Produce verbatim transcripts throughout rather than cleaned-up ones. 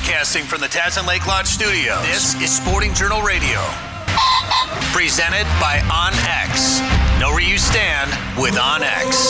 Broadcasting from the Tassant Lake Lodge Studios, this is Sporting Journal Radio. Presented by OnX. Know where you stand with OnX.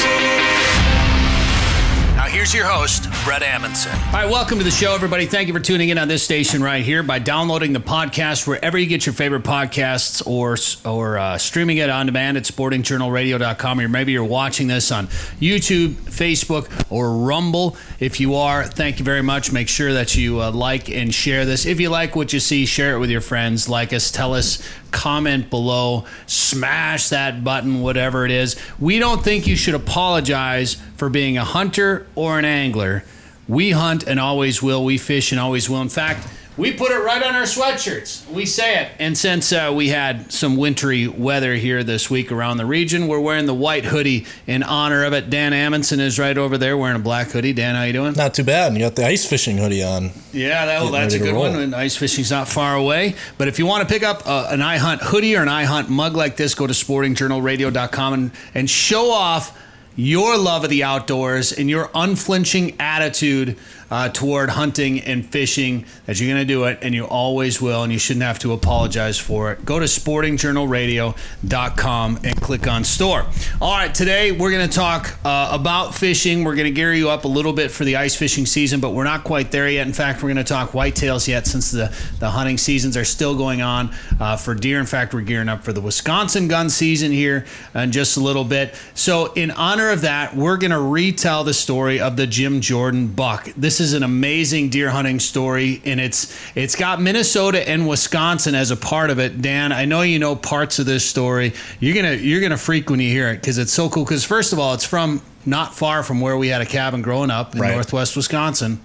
Now here's your host, Brett Amundson. All right, welcome to the show, everybody. Thank you for tuning in on this station right here by downloading the podcast wherever you get your favorite podcasts or or uh, streaming it on demand at sporting journal radio dot com, or maybe you're watching this on YouTube, Facebook, or Rumble. If you are, thank you very much. Make sure that you uh, like and share this. If you like what you see, share it with your friends. Like us, tell us, comment below, smash that button, whatever it is. We don't think you should apologize for being a hunter or an angler. We hunt and always will. We fish and always will. In fact, we put it right on our sweatshirts. We say it. And since uh, we had some wintry weather here this week around the region, we're wearing the white hoodie in honor of it. Dan Amundson is right over there wearing a black hoodie. Dan, how you doing? Not too bad. You got the ice fishing hoodie on. Yeah, that, well, that's a good one. And ice fishing's not far away. But if you want to pick up uh, an iHunt hoodie or an iHunt mug like this, go to sporting journal radio dot com and, and show off your love of the outdoors and your unflinching attitude uh, toward hunting and fishing, that you're going to do it, and you always will, and you shouldn't have to apologize for it. Go to sporting journal radio dot com and click on store. All right, today we're going to talk uh, about fishing. We're going to gear you up a little bit for the ice fishing season, but we're not quite there yet. In fact, we're going to talk whitetails yet, since the, the hunting seasons are still going on uh, for deer. In fact, we're gearing up for the Wisconsin gun season here in just a little bit. So in honor of that, we're going to retell the story of the Jim Jordan buck. This is an amazing deer hunting story, and it's it's got Minnesota and Wisconsin as a part of it. Dan, I know you know parts of this story. You're gonna you're gonna freak when you hear it, because it's so cool. Because first of all, it's from not far from where we had a cabin growing up in right. Northwest Wisconsin.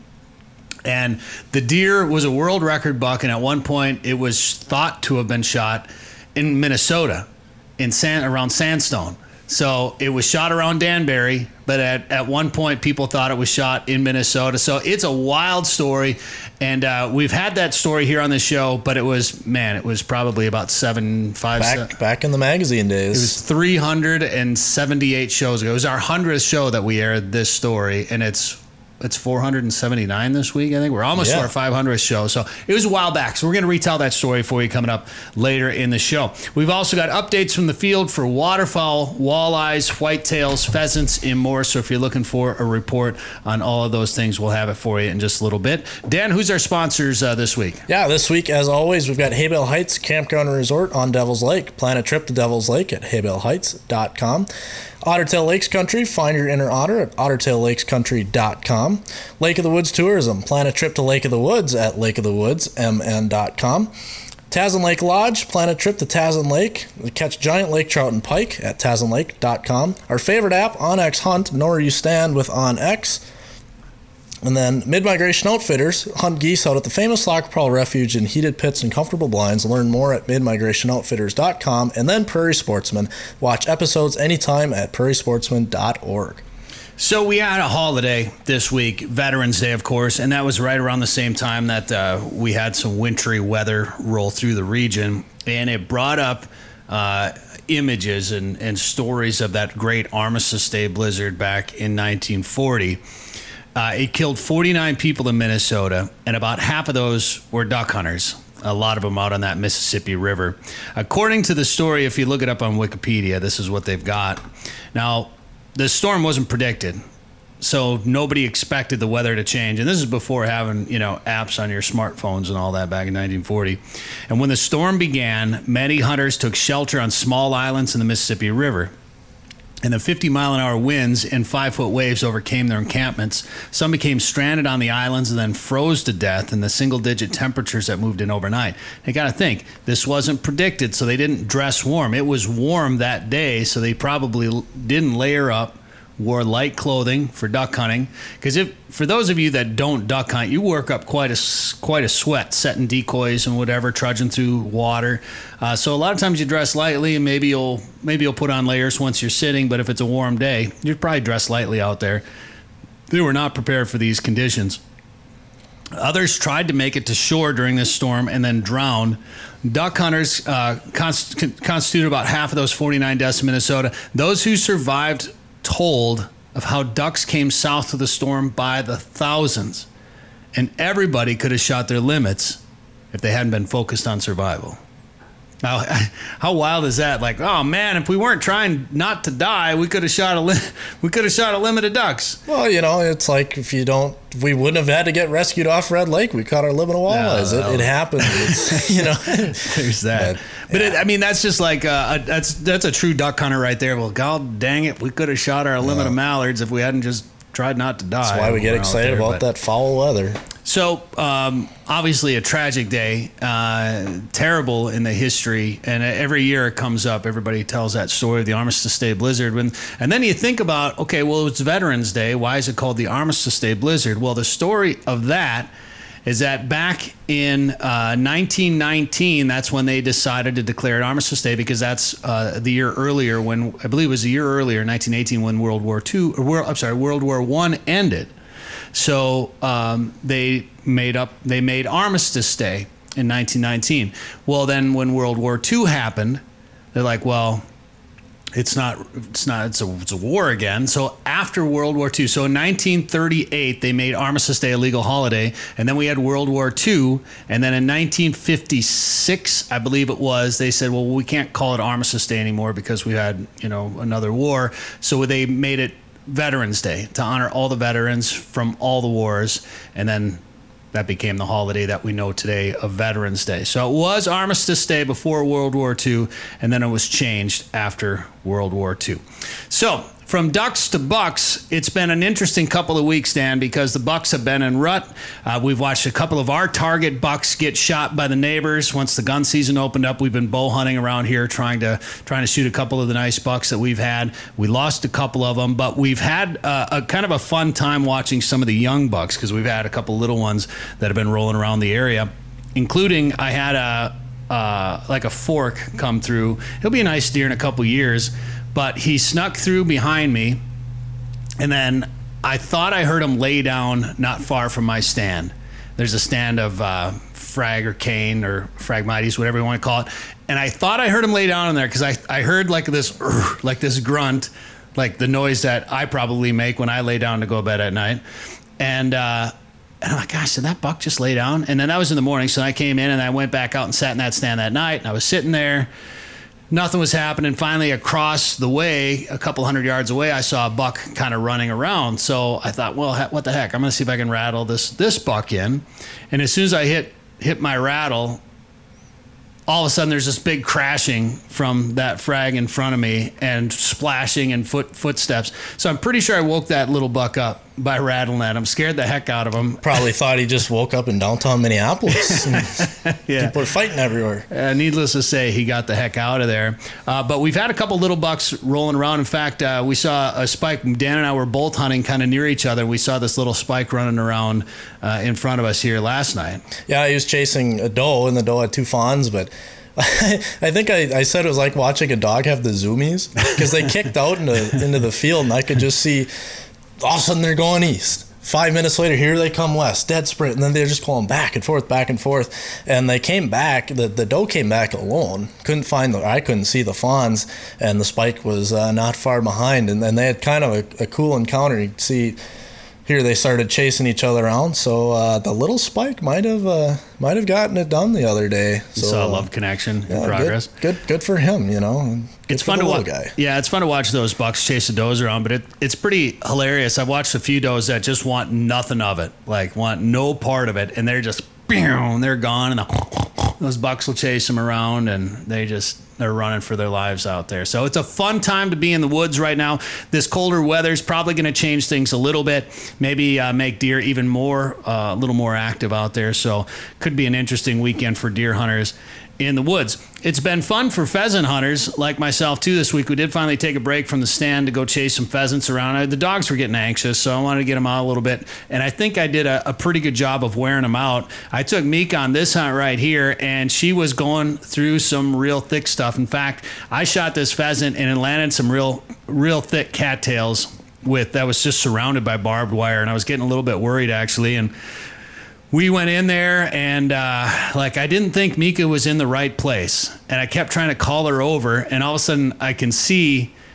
And the deer was a world record buck, and at one point it was thought to have been shot in Minnesota, in sand around Sandstone. So it was shot around Danbury, but at, at one point people thought it was shot in Minnesota. So it's a wild story, and uh, we've had that story here on the show, but it was, man, it was probably about seven, five, back, seven. Back in the magazine days. It was three hundred seventy-eight shows ago. It was our hundredth show that we aired this story, and it's It's four hundred seventy-nine this week, I think. We're almost yeah. to our five hundredth show. So it was a while back. So we're going to retell that story for you coming up later in the show. We've also got updates from the field for waterfowl, walleyes, whitetails, pheasants, and more. So if you're looking for a report on all of those things, we'll have it for you in just a little bit. Dan, who's our sponsors uh, this week? Yeah, this week, as always, we've got Haybale Heights Campground and Resort on Devil's Lake. Plan a trip to Devil's Lake at haybale heights dot com. Ottertail Lakes Country, find your inner otter at ottertail lakes country dot com. Lake of the Woods Tourism, plan a trip to Lake of the Woods at lake of the woods m n dot com. Tassant Lake Lodge, plan a trip to Tassant Lake. Catch giant lake trout and pike at tassant lake dot com. Our favorite app, OnX Hunt, know where you stand with OnX. And then Mid-Migration Outfitters, hunt geese out at the famous Lac Pearl Refuge in heated pits and comfortable blinds. Learn more at mid migration outfitters dot com. And then Prairie Sportsman. Watch episodes anytime at prairie sportsman dot org. So we had a holiday this week, Veterans Day, of course, and that was right around the same time that uh, we had some wintry weather roll through the region. And it brought up uh, images and, and stories of that great Armistice Day blizzard back in nineteen forty. Uh, it killed forty-nine people in Minnesota, and about half of those were duck hunters, a lot of them out on that Mississippi River. According to the story, if you look it up on Wikipedia, this is what they've got. Now, the storm wasn't predicted, so nobody expected the weather to change. And this is before having, you know, apps on your smartphones and all that back in nineteen forty. And when the storm began, many hunters took shelter on small islands in the Mississippi River. And the fifty mile an hour winds and five foot waves overcame their encampments. Some became stranded on the islands and then froze to death in the single digit temperatures that moved in overnight. You got to think, this wasn't predicted, so they didn't dress warm. It was warm that day, so they probably didn't layer up, wore light clothing for duck hunting. Because if for those of you that don't duck hunt, you work up quite a quite a sweat setting decoys and whatever, trudging through water. Uh, so a lot of times you dress lightly, and maybe you'll maybe you'll put on layers once you're sitting. But if it's a warm day, you'd probably dress lightly out there. They were not prepared for these conditions. Others tried to make it to shore during this storm and then drowned. Duck hunters uh, const- constituted about half of those forty-nine deaths in Minnesota. Those who survived told of how ducks came south of the storm by the thousands. and everybody could have shot their limits if they hadn't been focused on survival. Now, how wild is that? Like, oh man, if we weren't trying not to die, we could have shot a li- we could have shot a limit of ducks. Well, you know, it's like if you don't, we wouldn't have had to get rescued off Red Lake. We caught our limit of walleyes. No, no. It, it happens. It's, you know, there's that. But, but yeah. it, I mean, that's just like uh, a, that's that's a true duck hunter right there. Well, God dang it, we could have shot our limit yeah. of mallards if we hadn't just tried not to die. That's why we get excited there, about but, that foul weather. So, um, obviously a tragic day, uh, terrible in the history, and every year it comes up. Everybody tells that story of the Armistice Day blizzard. When, and then you think about, okay, well, it's Veterans Day. Why is it called the Armistice Day blizzard? Well, the story of that is that back in uh, nineteen nineteen, that's when they decided to declare it Armistice Day, because that's uh, the year earlier when, I believe it was a year earlier, nineteen eighteen, when World War Two, or World, I'm sorry, World War One ended. So um, they made up, they made Armistice Day in nineteen nineteen. Well, then when World War Two happened, they're like, well, it's not, it's not, it's a, it's a war again. So after World War Two, so in nineteen thirty-eight, they made Armistice Day a legal holiday. And then we had World War Two. And then in nineteen fifty-six, I believe it was, they said, well, we can't call it Armistice Day anymore because we had, you know, another war. So they made it Veterans Day to honor all the veterans from all the wars, and then that became the holiday that we know today of Veterans Day. So it was Armistice Day before World War Two, and then it was changed after World War Two. So from ducks to bucks, it's been an interesting couple of weeks, Dan, because the bucks have been in rut. Uh, we've watched a couple of our target bucks get shot by the neighbors. Once the gun season opened up, we've been bow hunting around here, trying to trying to shoot a couple of the nice bucks that we've had. We lost a couple of them, but we've had uh, a kind of a fun time watching some of the young bucks, because we've had a couple little ones that have been rolling around the area, including I had a uh, like a fork come through. He'll be a nice deer in a couple years. But he snuck through behind me, and then I thought I heard him lay down not far from my stand. There's a stand of uh, frag or cane or Phragmites, whatever you want to call it. And I thought I heard him lay down in there, because I, I heard like this like this grunt, like the noise that I probably make when I lay down to go to bed at night. And uh, and I'm like, gosh, did that buck just lay down? And then that was in the morning, so I came in and I went back out and sat in that stand that night, and I was sitting there. Nothing was happening. Finally, across the way, a couple hundred yards away, I saw a buck kind of running around. So I thought, well, what the heck? I'm going to see if I can rattle this this buck in. And as soon as I hit hit my rattle, all of a sudden there's this big crashing from that frag in front of me and splashing and foot footsteps. So I'm pretty sure I woke that little buck up by rattling at him. Scared the heck out of him. Probably thought he just woke up in downtown Minneapolis. Yeah. People are fighting everywhere. Uh, needless to say, he got the heck out of there. Uh, but we've had a couple little bucks rolling around. In fact, uh, we saw a spike. Dan and I were both hunting kind of near each other. We saw this little spike running around uh, in front of us here last night. Yeah, he was chasing a doe, and the doe had two fawns, but I think I, I said it was like watching a dog have the zoomies, because they kicked out into, into the field, and I could just see all of a sudden they're going east. Five minutes later, here they come west, dead sprint, and then they're just going back and forth, back and forth. And they came back, the, the doe came back alone, couldn't find the, I couldn't see the fawns, and the spike was uh, not far behind. And then they had kind of a, a cool encounter. You could see here they started chasing each other around, so uh, the little spike might have uh, might have gotten it done the other day. So, you saw a love connection yeah, in progress. Good, good, good for him. You know, good it's fun to watch. Yeah, it's fun to watch those bucks chase the does around, but it, it's pretty hilarious. I've watched a few does that just want nothing of it, like want no part of it, and they're just and they're gone, and the, those bucks will chase them around, and they just. They're running for their lives out there. So it's a fun time to be in the woods right now. This colder weather is probably going to change things a little bit, maybe uh, make deer even more, uh, a little more active out there. So could be an interesting weekend for deer hunters in the woods. It's been fun for pheasant hunters like myself too this week. We did finally take a break from the stand to go chase some pheasants around. The dogs were getting anxious, so I wanted to get them out a little bit. And I think I did a, a pretty good job of wearing them out. I took Meek on this hunt right here, and she was going through some real thick stuff. In fact, I shot this pheasant and it landed some real, real thick cattails with that was just surrounded by barbed wire, and I was getting a little bit worried actually. And we went in there, and uh, like I didn't think Mika was in the right place, and I kept trying to call her over, and all of a sudden I can see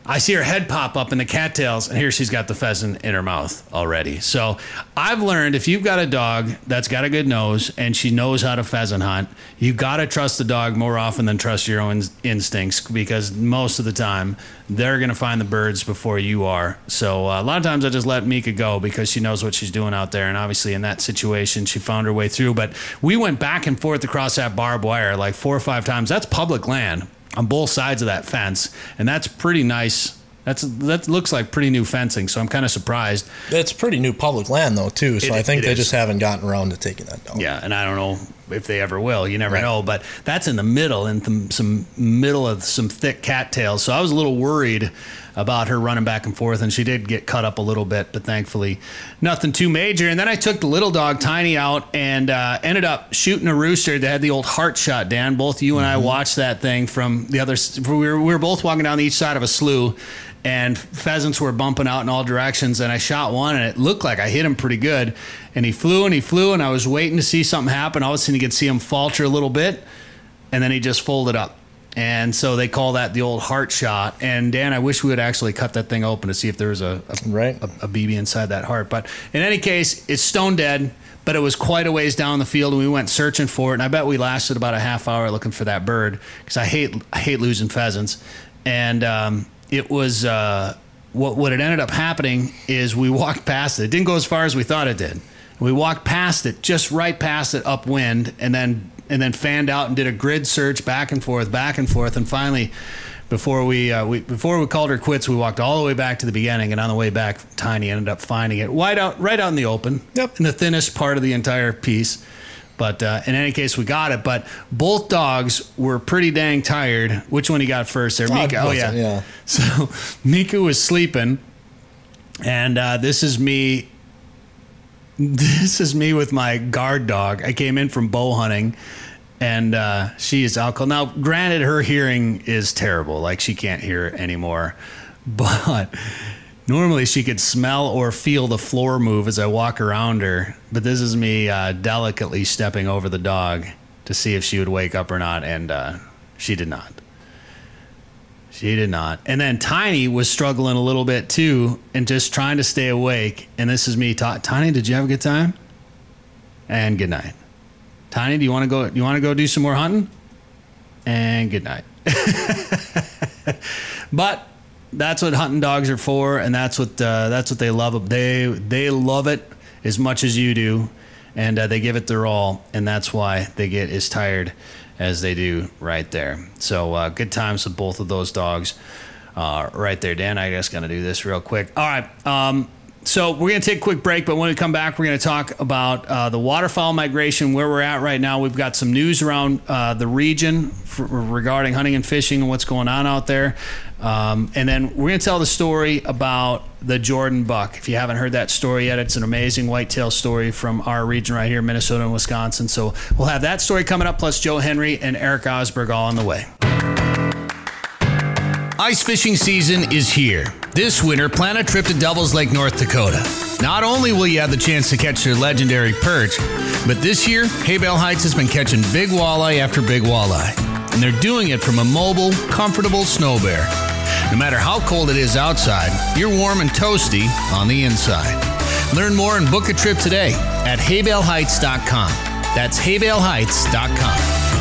I see her head pop up in the cattails, and here she's got the pheasant in her mouth already. So I've learned if you've got a dog that's got a good nose and she knows how to pheasant hunt, you got to trust the dog more often than trust your own instincts, because most of the time they're going to find the birds before you are. So uh, a lot of times I just let Mika go because she knows what she's doing out there. And obviously in that situation, she found her way through. But we went back and forth across that barbed wire like four or five times. That's public land on both sides of that fence, and that's pretty nice. That's that looks like pretty new fencing, so I'm kind of surprised. It's pretty new public land though too, so It- I think it they is. just haven't gotten around to taking that down. Yeah, and I don't know if they ever will. You never Right. know, but that's in the middle, in th- some middle of some thick cattails. So I was a little worried about her running back and forth, and she did get cut up a little bit, but thankfully nothing too major. And then I took the little dog Tiny out and uh, ended up shooting a rooster that had the old heart shot. Dan, both you and I watched that thing from the other. We were, we were both walking down each side of a slough, and pheasants were bumping out in all directions, and I shot one, and it looked like I hit him pretty good, and he flew and he flew, and I was waiting to see something happen. All of a sudden you could see him falter a little bit, and then he just folded up. And so they call that the old heart shot. And Dan, I wish we would actually cut that thing open to see if there was a, a, Right. a, a B B inside that heart. But in any case, it's stone dead, but it was quite a ways down the field, and we went searching for it. And I bet we lasted about a half hour looking for that bird, because I hate I hate losing pheasants. And um, it was uh, what what had ended up happening is we walked past it. It didn't go as far as we thought it did. We walked past it, just right past it upwind, and then and then fanned out and did a grid search back and forth, back and forth, and finally, before we, uh, we before we called her quits, we walked all the way back to the beginning, and on the way back, Tiny ended up finding it right out right out in the open, Yep. in the thinnest part of the entire piece. But uh, in any case, we got it. But both dogs were pretty dang tired. Which one you got first there? Mika. Oh, yeah. yeah. So Mika was sleeping, and uh, this is me. This is me with my guard dog. I came in from bow hunting, and uh, she is out cold. Now, granted, her hearing is terrible. Like, she can't hear anymore. But normally she could smell or feel the floor move as I walk around her. But this is me uh, delicately stepping over the dog to see if she would wake up or not, and uh, she did not. She did not. And then Tiny was struggling a little bit too, and just trying to stay awake. And this is me talking. Tiny, did you have a good time? And good night. Tiny, do you want to go? You want to go do some more hunting? And good night. But that's what hunting dogs are for, and that's what uh, that's what they love. They they love it as much as you do, and uh, they give it their all, and that's why they get as tired as they do right there. So uh, good times with both of those dogs uh, right there. Dan, I just going to do this real quick. All right. Um, so we're going to take a quick break, but when we come back, we're going to talk about uh, the waterfowl migration, where we're at right now. We've got some news around uh, the region for, regarding hunting and fishing and what's going on out there. Um, and then we're going to tell the story about the Jordan buck. If you haven't heard that story yet, it's an amazing whitetail story from our region right here, Minnesota and Wisconsin. So we'll have that story coming up, plus Joe Henry and Eric Osberg all on the way. Ice fishing season is here. This winter, plan a trip to Devil's Lake, North Dakota. Not only will you have the chance to catch their legendary perch, but this year, Haybale Heights has been catching big walleye after big walleye. And they're doing it from a mobile, comfortable snow bear. No matter how cold it is outside, you're warm and toasty on the inside. Learn more and book a trip today at haybale heights dot com. That's haybale heights dot com.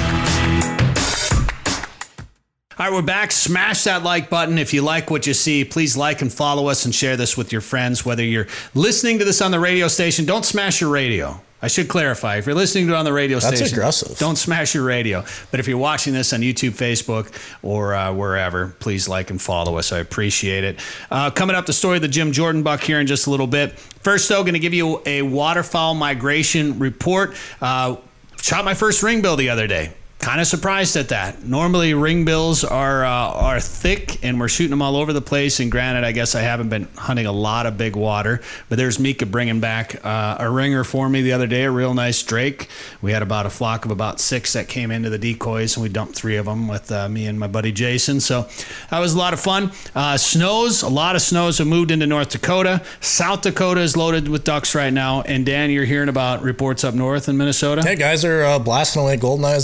All right, we're back. Smash that like button. If you like what you see, please like and follow us and share this with your friends. Whether you're listening to this on the radio station, don't smash your radio. I should clarify. If you're listening to it on the radio That's station, aggressive. don't smash your radio. But if you're watching this on YouTube, Facebook, or uh, wherever, please like and follow us. I appreciate it. Uh, coming up, the story of the Jim Jordan buck here in just a little bit. First, though, going to give you a waterfowl migration report. Uh, shot my first ringbill the other day. Kind of surprised at that. Normally, ringbills are uh, are thick, and we're shooting them all over the place. And granted, I guess I haven't been hunting a lot of big water, but there's Mika bringing back uh, a ringer for me the other day, a real nice drake. We had about a flock of about six that came into the decoys, and we dumped three of them with uh, me and my buddy Jason. So that was a lot of fun. Uh, snows, a lot of snows have moved into North Dakota. South Dakota is loaded with ducks right now. And Dan, you're hearing about reports up north in Minnesota? Hey, guys are uh, blasting away golden eyes on lakes like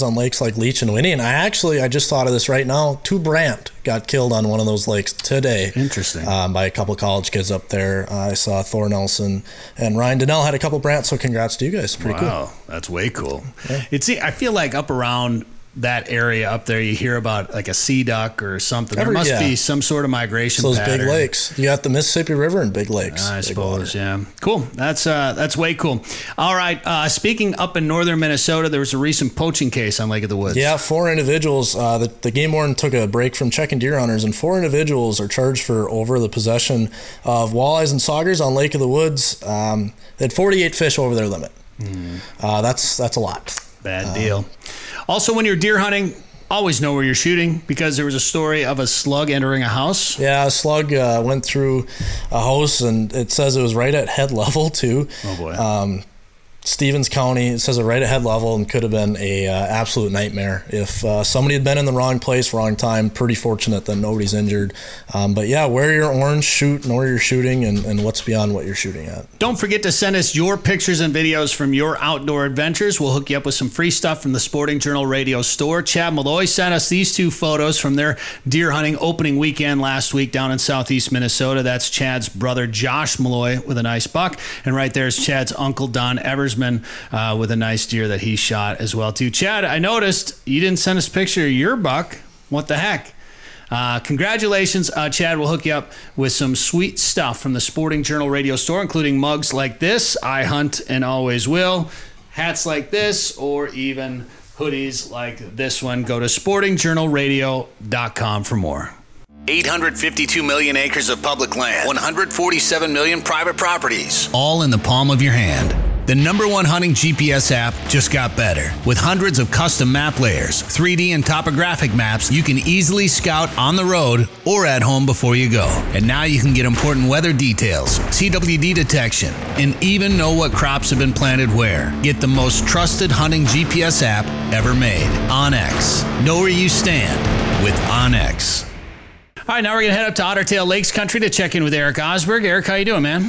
like Leech and Winnie. And I actually, I just thought of this right now. Two Brant got killed on one of those lakes today. Interesting. Um, by a couple of college kids up there. Uh, I saw Thor Nelson and Ryan Donnell had a couple Brant. So congrats to you guys. Pretty wow, cool. That's way cool. Yeah. It's. I feel like up around that area up there, you hear about like a sea duck or something. Every, there must yeah. be some sort of migration Those pattern. big lakes. You got the Mississippi River and big lakes. I big suppose, water. yeah. Cool. That's uh, that's way cool. All right. Uh, speaking up in northern Minnesota, there was a recent poaching case on Lake of the Woods. Yeah, four individuals. Uh, the, the game warden took a break from checking deer hunters, and four individuals are charged for over the possession of walleyes and saugers on Lake of the Woods. Um, they had forty-eight fish over their limit. Mm. Uh, that's that's a lot. Bad deal. Um, also, when you're deer hunting, always know where you're shooting, because there was a story of a slug entering a house. Yeah, a slug uh, went through a house, and it says it was right at head level, too. Oh, boy. Um, Stevens County, it says it right at head level, and could have been a uh, absolute nightmare if uh, somebody had been in the wrong place, wrong time. Pretty fortunate that nobody's injured. Um, but yeah, wear your orange, shoot, know where you're shooting, and, and what's beyond what you're shooting at. Don't forget to send us your pictures and videos from your outdoor adventures. We'll hook you up with some free stuff from the Sporting Journal Radio store. Chad Malloy sent us these two photos from their deer hunting opening weekend last week down in southeast Minnesota. That's Chad's brother, Josh Malloy, with a nice buck. And right there is Chad's uncle, Don Eversman, Uh, with a nice deer that he shot as well too. Chad, I noticed you didn't send us a picture of your buck. What the heck? Uh, congratulations, uh, Chad. We'll hook you up with some sweet stuff from the Sporting Journal Radio store, including mugs like this, I hunt and always will, hats like this, or even hoodies like this one. Go to sporting journal radio dot com for more. eight hundred fifty-two million acres of public land, one hundred forty-seven million private properties, all in the palm of your hand. The number one hunting G P S app just got better. With hundreds of custom map layers, three D and topographic maps, you can easily scout on the road or at home before you go. And now you can get important weather details, C W D detection, and even know what crops have been planted where. Get the most trusted hunting G P S app ever made. onX. Know where you stand with onX. All right, now we're going to head up to Otter Tail Lakes Country to check in with Eric Osberg. Eric, how you doing, man?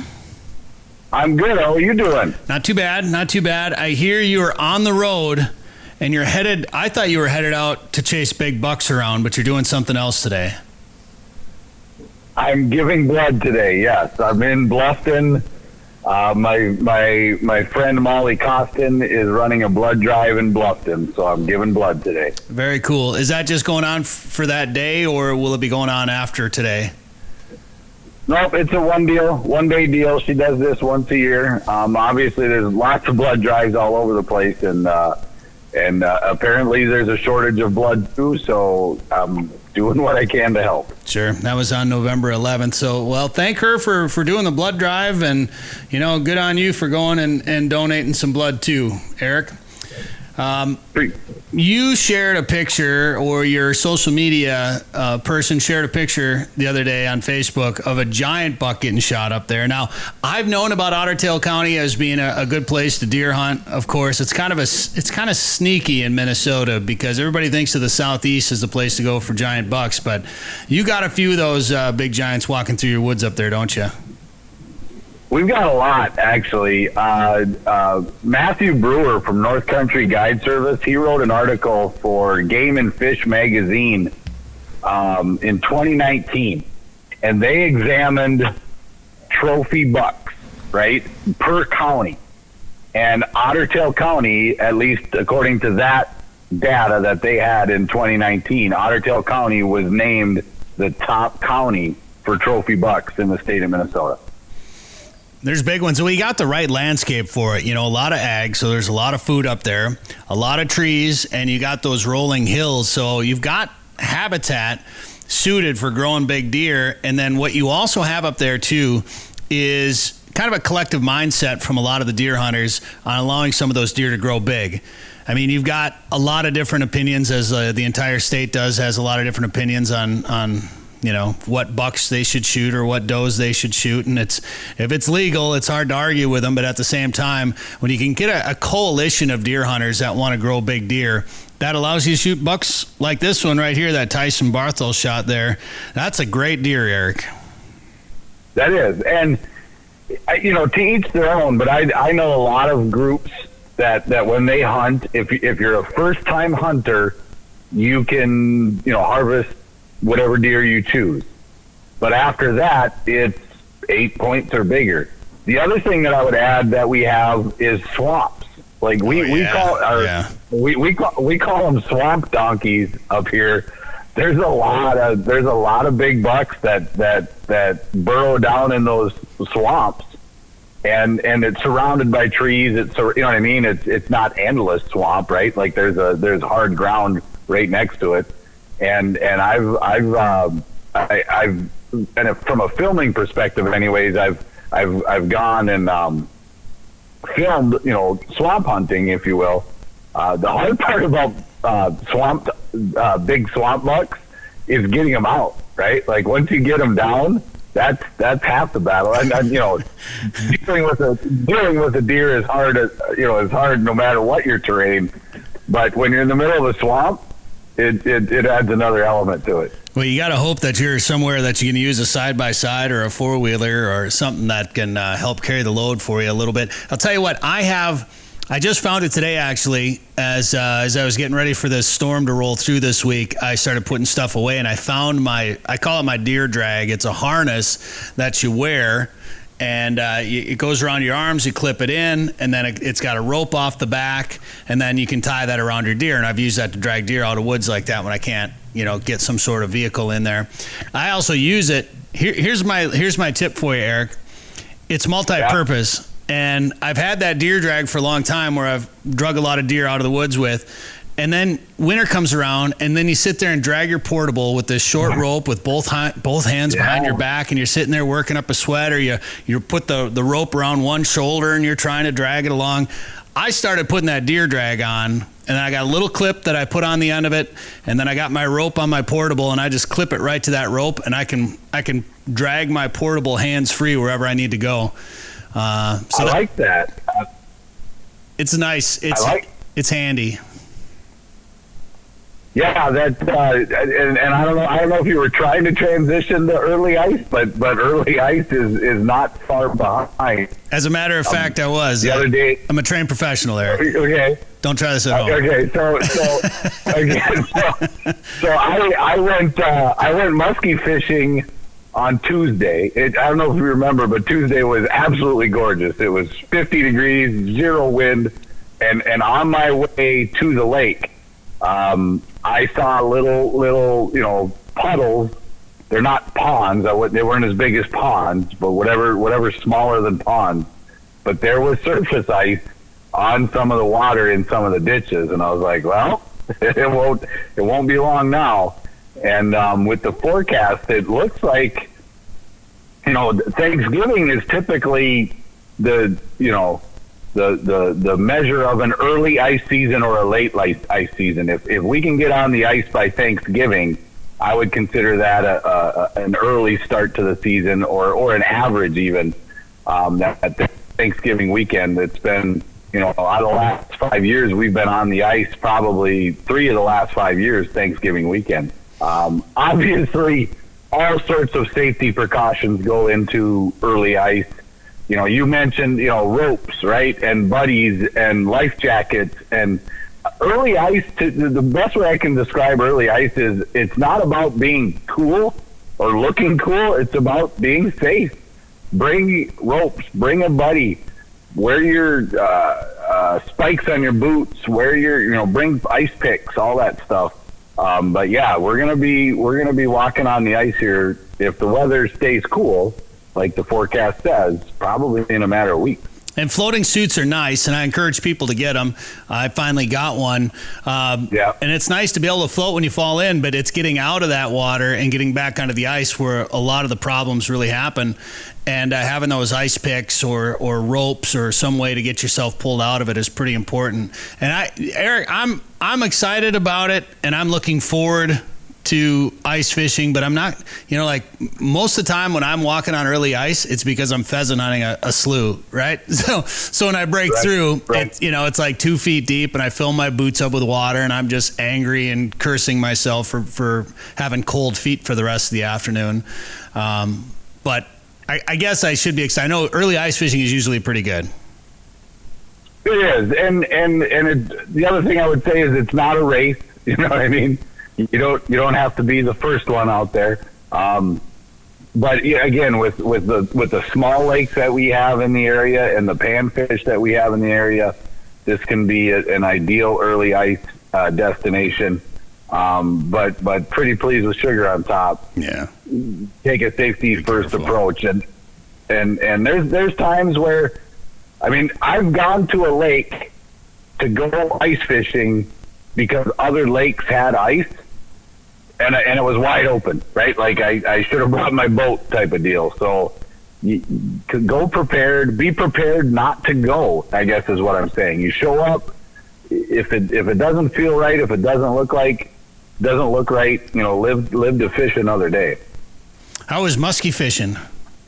I'm good. How are you doing? Not too bad, not too bad. I hear you're on the road and you're headed, I thought you were headed out to chase big bucks around, but you're doing something else today. I'm giving blood today, yes. I'm in Bluffton. Uh, my my my friend Molly Costin is running a blood drive in Bluffton, so I'm giving blood today. Very cool. Is that just going on f- for that day, or will it be going on after today? Nope, it's a one deal, one day deal. She does this once a year. Um, obviously, there's lots of blood drives all over the place, and uh, and uh, apparently there's a shortage of blood too. So I'm doing what I can to help. Sure, that was on November eleventh. So, well, thank her for, for doing the blood drive, and you know, good on you for going and, and donating some blood too, Eric. Um, you shared a picture, or your social media uh, person shared a picture the other day on Facebook of a giant buck getting shot up there. Now, I've known about Otter Tail County as being a, a good place to deer hunt. Of course, it's kind of a it's kind of sneaky in Minnesota because everybody thinks of the southeast as the place to go for giant bucks. But you got a few of those uh, big giants walking through your woods up there, don't you? We've got a lot, actually. Uh, uh, Matthew Brewer from North Country Guide Service, he wrote an article for Game and Fish magazine um, in twenty nineteen, and they examined trophy bucks, right, per county. And Otter Tail County, at least according to that data that they had in twenty nineteen, Otter Tail County was named the top county for trophy bucks in the state of Minnesota. There's big ones. We got the right landscape for it. You know, a lot of ag, so there's a lot of food up there, a lot of trees, and you got those rolling hills. So you've got habitat suited for growing big deer. And then what you also have up there, too, is kind of a collective mindset from a lot of the deer hunters on allowing some of those deer to grow big. I mean, you've got a lot of different opinions, as uh, the entire state does, has a lot of different opinions on on you know, what bucks they should shoot or what does they should shoot. And it's, if it's legal, it's hard to argue with them. But at the same time, when you can get a, a coalition of deer hunters that want to grow big deer, that allows you to shoot bucks like this one right here, that Tyson Barthel shot there. That's a great deer, Eric. That is. And, you know, to each their own, but I, I know a lot of groups that, that when they hunt, if if you're a first time hunter, you can, you know, harvest whatever deer you choose. But after that, it's eight points or bigger. The other thing that I would add that we have is swamps. Like we, oh, yeah. we call our, yeah. we, we call we call them swamp donkeys up here. There's a lot of there's a lot of big bucks that that that burrow down in those swamps, and and it's surrounded by trees. It's, you know what I mean. It's it's not endless swamp, right? Like there's a there's hard ground right next to it, and and I've I've um, I, I've and if, from a filming perspective, anyways, I've I've I've gone and um, filmed, you know, swamp hunting, if you will. Uh, the hard part about uh, swamp, uh, big swamp bucks is getting them out, right? Like once you get them down, that's that's half the battle. And, and you know, dealing with a dealing with a deer is hard. As, you know, is hard no matter what your terrain. But when you're in the middle of a swamp, it it, it adds another element to it. Well, you got to hope that you're somewhere that you can use a side-by-side or a four-wheeler or something that can uh, help carry the load for you a little bit. I'll tell you what, I have, I just found it today, actually, as uh, as I was getting ready for this storm to roll through this week. I started putting stuff away, and I found my, I call it my deer drag. It's a harness that you wear, and uh, it goes around your arms, you clip it in, and then it, it's got a rope off the back, and then you can tie that around your deer. And I've used that to drag deer out of woods like that when I can't, you know, get some sort of vehicle in there. I also use it. Here, here's my here's my tip for you, Eric. It's multi-purpose, yeah. And I've had that deer drag for a long time where I've drug a lot of deer out of the woods with. And then winter comes around, and then you sit there and drag your portable with this short rope with both hi- both hands yeah. behind your back, and you're sitting there working up a sweat, or you you put the, the rope around one shoulder and you're trying to drag it along. I started putting that deer drag on, and then I got a little clip that I put on the end of it, and then I got my rope on my portable, and I just clip it right to that rope, and I can I can drag my portable hands free wherever I need to go. Uh, so I like that. It's nice. It's I like- it's handy. Yeah, that uh, and, and I don't know. I don't know if you were trying to transition to early ice, but but early ice is, is not far behind. As a matter of um, fact, I was the other day. I'm a trained professional there. Okay. Don't try this at home. Okay, so so again, so, so I I went uh, I went muskie fishing on Tuesday. It, I don't know if you remember, but Tuesday was absolutely gorgeous. It was fifty degrees, zero wind, and and on my way to the lake. Um, I saw little, little, you know, puddles. They're not ponds. I would, they weren't as big as ponds, but whatever, whatever smaller than ponds. But there was surface ice on some of the water in some of the ditches, and I was like, well, it won't, it won't be long now. And um, with the forecast, it looks like, you know, Thanksgiving is typically the, you know. The, the the measure of an early ice season or a late ice season. If if we can get on the ice by Thanksgiving, I would consider that a, a an early start to the season, or, or an average even. Um, that, that Thanksgiving weekend, it's been, you know, out of the last five years, we've been on the ice probably three of the last five years, Thanksgiving weekend. Um, obviously, all sorts of safety precautions go into early ice. You know, you mentioned, you know, ropes, right, and buddies and life jackets. And early ice, to, the best way I can describe early ice is it's not about being cool or looking cool. It's about being safe. Bring ropes, bring a buddy, wear your uh, uh, spikes on your boots, wear your, you know, bring ice picks, all that stuff. Um, but yeah, we're gonna be we're gonna be walking on the ice here if the weather stays cool, like the forecast says, probably in a matter of weeks. And floating suits are nice, and I encourage people to get them. I finally got one. Um, yeah. And it's nice to be able to float when you fall in, but it's getting out of that water and getting back onto the ice where a lot of the problems really happen. And uh, having those ice picks or, or ropes or some way to get yourself pulled out of it is pretty important. And I, Eric, I'm I'm excited about it, and I'm looking forward to ice fishing, but I'm not, you know, like most of the time when I'm walking on early ice, it's because I'm pheasant hunting a, a slough, right? So, so when I break right, through, right. It, you know, it's like two feet deep, and I fill my boots up with water, and I'm just angry and cursing myself for, for having cold feet for the rest of the afternoon. Um, but I, I guess I should be excited. I know early ice fishing is usually pretty good. It is, and and and it, the other thing I would say is it's not a race. You know what I mean? You don't you don't have to be the first one out there. Um, but yeah, again, with with the with the small lakes that we have in the area and the panfish that we have in the area, this can be a, an ideal early ice uh, destination. Um, but but pretty pleased with Sugar on top. Yeah, take a safety first approach, and and and there's there's times where, I mean, I've gone to a lake to go ice fishing because other lakes had ice, and and it was wide open, right? Like I, I should have brought my boat type of deal. So you, to go prepared, be prepared not to go, I guess is what I'm saying. You show up, if it if it doesn't feel right, if it doesn't look like doesn't look right, you know, live live to fish another day. How was muskie fishing?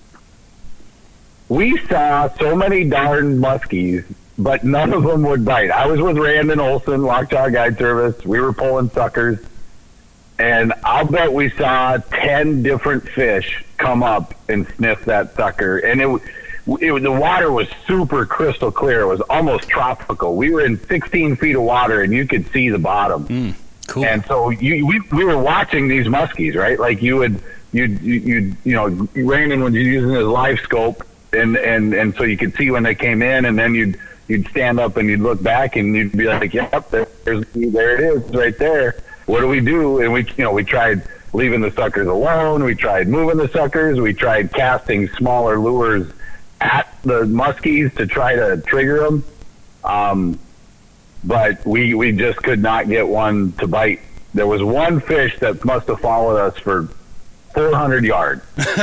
We saw so many darn muskies, but none of them would bite. I was with Randon Olson, Lockjaw Guide Service. We were pulling suckers, and I'll bet we saw ten different fish come up and sniff that sucker. And it, it the water was super crystal clear. It was almost tropical. We were in sixteen feet of water, and you could see the bottom. Mm, cool. And so you, we we were watching these muskies, right? Like you would you you you know, Randon was using his live scope. And, and and so you could see when they came in, and then you'd you'd stand up and you'd look back and you'd be like, "Yep, there's there it is, right there." What do we do? And we you know we tried leaving the suckers alone. We tried moving the suckers. We tried casting smaller lures at the muskies to try to trigger them. Um, but we we just could not get one to bite. There was one fish that must have followed us for four hundred yards.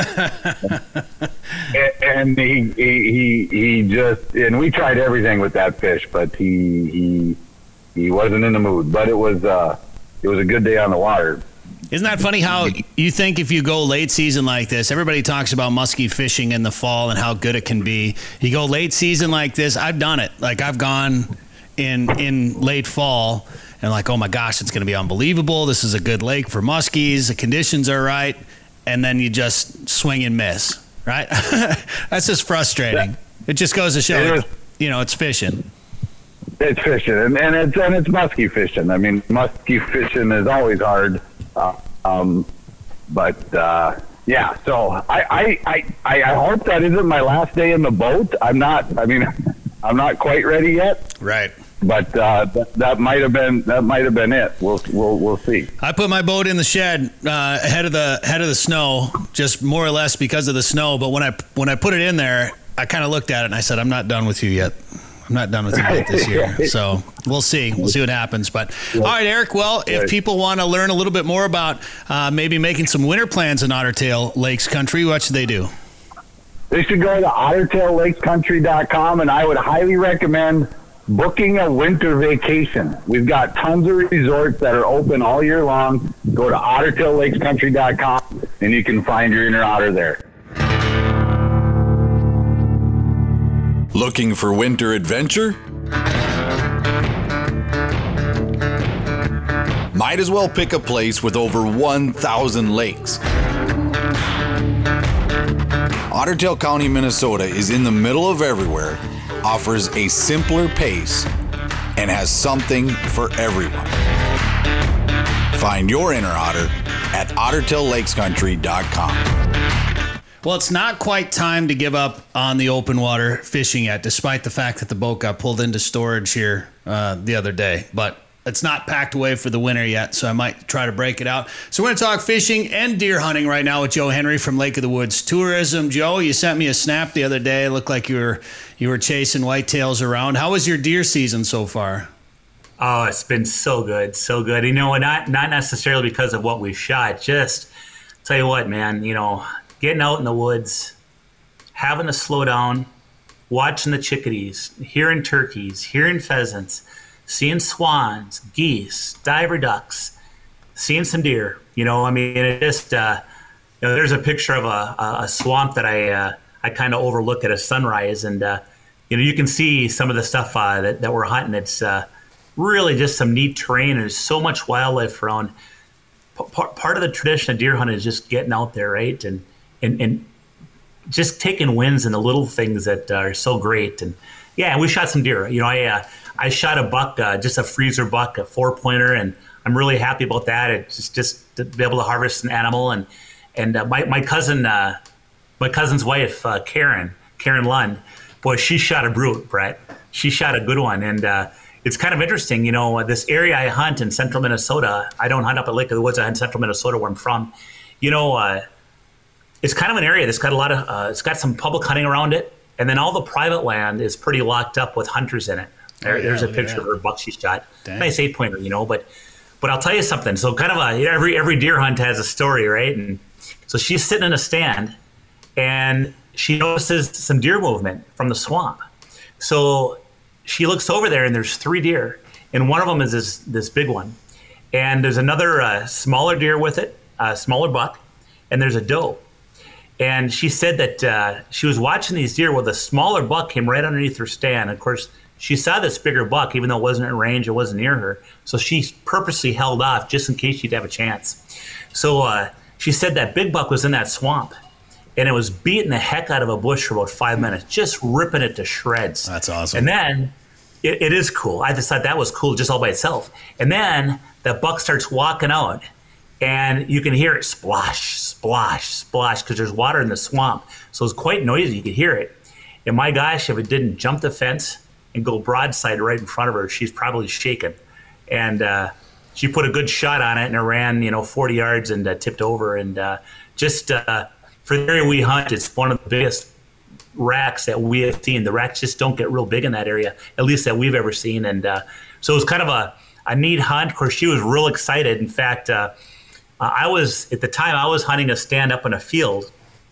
and he, he, he, he just, and we tried everything with that fish, but he, he, he wasn't in the mood, but it was, uh, it was a good day on the water. Isn't that funny how you think if you go late season like this, everybody talks about muskie fishing in the fall and how good it can be. You go late season like this, I've done it. Like I've gone in, in late fall and like, oh my gosh, it's going to be unbelievable. This is a good lake for muskies. The conditions are right. And then you just swing and miss, right? That's just frustrating. It just goes to show, it you know, it's fishing. It's fishing, and, and it's and it's muskie fishing. I mean, muskie fishing is always hard, uh, um, but uh, yeah. So I, I, I, I hope that isn't my last day in the boat. I'm not. I mean, I'm not quite ready yet. Right. But uh, that, that might have been that might have been it. We'll we'll we'll see. I put my boat in the shed uh, ahead of the ahead of the snow, just more or less because of the snow. But when I when I put it in there, I kind of looked at it and I said, "I'm not done with you yet. I'm not done with you yet this year." So we'll see. We'll see what happens. But all right, Eric. Well, if people want to learn a little bit more about uh, maybe making some winter plans in Otter Tail Lakes Country, what should they do? They should go to otter tail lakes country dot com, and I would highly recommend booking a winter vacation. We've got tons of resorts that are open all year long. Go to otter tail lakes country dot com and you can find your inner otter there. Looking for winter adventure? Might as well pick a place with over one thousand lakes. Otter Tail County, Minnesota is in the middle of everywhere, offers a simpler pace, and has something for everyone. Find your inner otter at otter tail lakes country dot com. Well, it's not quite time to give up on the open water fishing yet, despite the fact that the boat got pulled into storage here uh, the other day. But it's not packed away for the winter yet, so I might try to break it out. So we're going to talk fishing and deer hunting right now with Joe Henry from Lake of the Woods Tourism. Joe, you sent me a snap the other day. It looked like you were you were chasing whitetails around. How was your deer season so far? Oh, it's been so good, so good. You know, not not necessarily because of what we shot. Just tell you what, man. You know, getting out in the woods, having to slow down, watching the chickadees, hearing turkeys, hearing pheasants, seeing swans, geese, diver ducks, seeing some deer. You know, I mean, it just, uh, you know, there's a picture of a, a swamp that I uh, I kind of overlook at a sunrise, and, uh, you know, you can see some of the stuff uh, that, that we're hunting. It's uh, really just some neat terrain. There's so much wildlife around. P- part of the tradition of deer hunting is just getting out there, right? And, and, and just taking wins in the little things that are so great. And, Yeah, and we shot some deer. You know, I uh, I shot a buck, uh, just a freezer buck, a four pointer, and I'm really happy about that. It's just just to be able to harvest an animal, and and uh, my my cousin, uh, my cousin's wife, uh, Karen Karen Lund, boy, she shot a brute, Brett. She shot a good one, and uh, it's kind of interesting. You know, this area I hunt in central Minnesota. I don't hunt up at Lake of the Woods. I hunt central Minnesota, where I'm from. You know, uh, it's kind of an area that's got a lot of. Uh, it's got some public hunting around it. And then all the private land is pretty locked up with hunters in it. There, oh, yeah, there's a picture of her buck she shot. Dang. Nice eight pointer, you know. But but I'll tell you something. So kind of a every every deer hunt has a story, right? And so she's sitting in a stand, and she notices some deer movement from the swamp. So she looks over there, and there's three deer, and one of them is this this big one, and there's another uh, smaller deer with it, a smaller buck, and there's a doe. And she said that uh, she was watching these deer. Well, the smaller buck came right underneath her stand. Of course, she saw this bigger buck, even though it wasn't in range, it wasn't near her. So she purposely held off just in case she'd have a chance. So uh, she said that big buck was in that swamp, and it was beating the heck out of a bush for about five minutes, just ripping it to shreds. That's awesome. And then it, it is cool. I just thought that was cool just all by itself. And then the buck starts walking out, and you can hear it splash, splash, splash, because there's water in the swamp. So it's quite noisy. You could hear it. And my gosh, if it didn't jump the fence and go broadside right in front of her, she's probably shaken. And uh, she put a good shot on it, and it ran, you know, forty yards and uh, tipped over. And uh, just uh, for the area we hunt, it's one of the biggest racks that we have seen. The racks just don't get real big in that area, at least that we've ever seen. And uh, so it was kind of a, a neat hunt. Of course, she was real excited. In fact, uh, Uh, I was, at the time, I was hunting a stand up in a field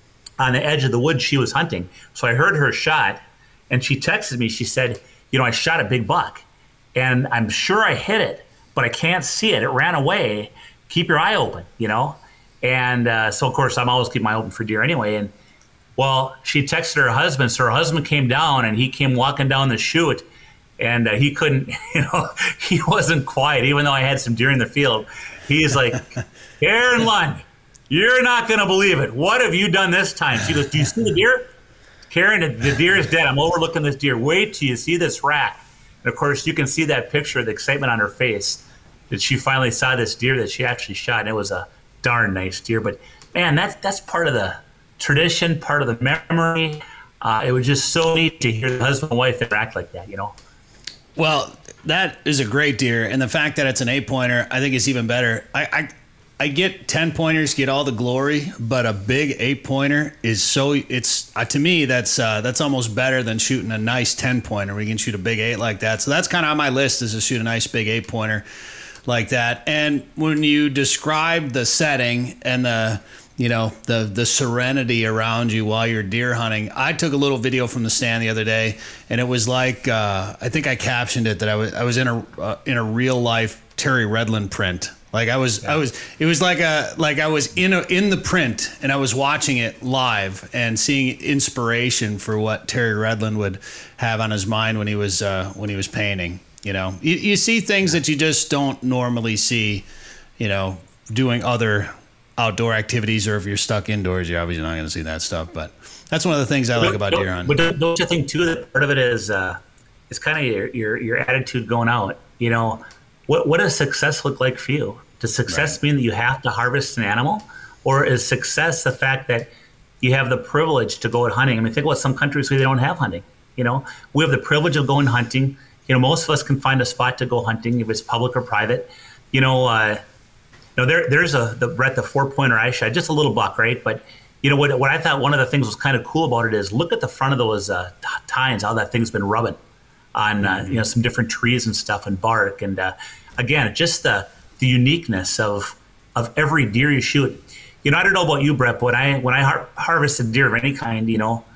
on the edge of the woods she was hunting. So I heard her shot, and she texted me. She said, you know, I shot a big buck, and I'm sure I hit it, but I can't see it. It ran away. Keep your eye open, you know? And uh, so, of course, I'm always keeping my eye open for deer anyway. And, well, she texted her husband. So her husband came down, and he came walking down the chute, and uh, he couldn't, you know, he wasn't quiet, even though I had some deer in the field. He's like, Karen Lund, you're not going to believe it. What have you done this time? She goes, do you see the deer? Karen, the deer is dead. I'm overlooking this deer. Wait till you see this rack. And, of course, you can see that picture of the excitement on her face that she finally saw this deer that she actually shot, and it was a darn nice deer. But, man, that's, that's part of the tradition, part of the memory. Uh, it was just so neat to hear the husband and wife interact like that, you know? Well, that is a great deer, and the fact that it's an eight-pointer, I think is even better. I, I I get ten-pointers, get all the glory, but a big eight-pointer is so it's uh, to me that's uh, that's almost better than shooting a nice ten-pointer where you can shoot a big eight like that. So that's kind of on my list, is to shoot a nice big eight-pointer like that. And when you describe the setting and the you know, the the serenity around you while you're deer hunting. I took a little video from the stand the other day, and it was like uh, I think I captioned it that I was I was in a uh, in a real life Terry Redland print. Like I was yeah. I was it was like a like I was in a, in the print, and I was watching it live and seeing inspiration for what Terry Redland would have on his mind when he was uh, when he was painting. You know, you, you see things that you just don't normally see. You know, doing other outdoor activities, or if you're stuck indoors, you're obviously not going to see that stuff. But that's one of the things I like about deer hunting. But don't you think too that part of it is uh, is kind of your, your your attitude going out? You know, what what does success look like for you? Does success right. mean that you have to harvest an animal, or is success the fact that you have the privilege to go out hunting? I mean, think about some countries where they don't have hunting. You know, we have the privilege of going hunting. You know, most of us can find a spot to go hunting, if it's public or private. You know. Uh, No, there, there's a the Brett the four pointer I shot, just a little buck, right? But you know what? What I thought one of the things was kind of cool about it is look at the front of those uh, tines, how that thing's been rubbing on uh, mm-hmm. you know some different trees and stuff and bark, and uh, again, just the the uniqueness of of every deer you shoot. You know, I don't know about you, Brett, but when I when I har- harvested deer of any kind, you know,